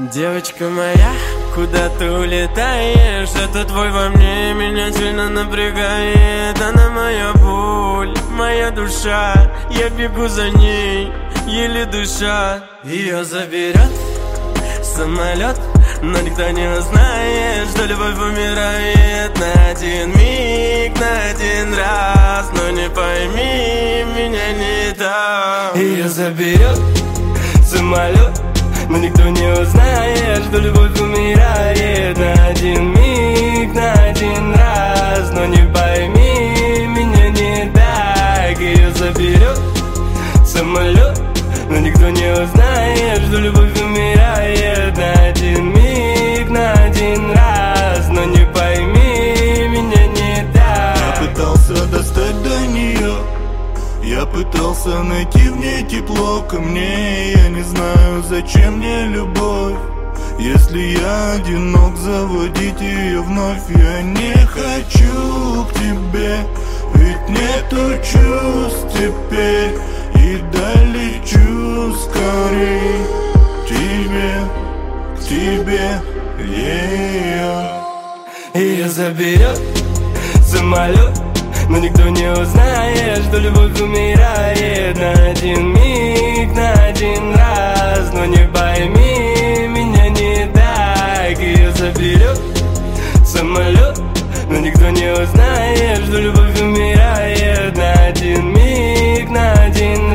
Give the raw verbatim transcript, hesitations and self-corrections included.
Девочка моя, куда ты улетаешь? Это твой во мне, меня сильно напрягает. Она моя боль, моя душа. Я бегу за ней, еле душа. Ее заберет самолет, но никто не узнает, что любовь умирает на один миг, на один раз. Но не пойми, меня не так. Ее заберет самолет, но никто не узнает, что любовь умирает на один миг, на один раз. Но не пойми, меня не так. Ее заберет самолет, но никто не узнает, что любовь умирает на один миг, на один раз. Но не пойми, меня не так. Я пытался достать до нее, я пытался найти в ней тепло ко мне. Я не знаю, зачем мне любовь, если я одинок, заводить ее вновь. Я не хочу к тебе, ведь нету чувств теперь. И долечу скорей к тебе, к тебе, ее. Ее заберет самолет, но никто не узнает, что любовь умирает на один миг, на один раз. Но не пойми, меня не так. Ее заберет самолет, но никто не узнает, что любовь умирает на один миг, на один раз.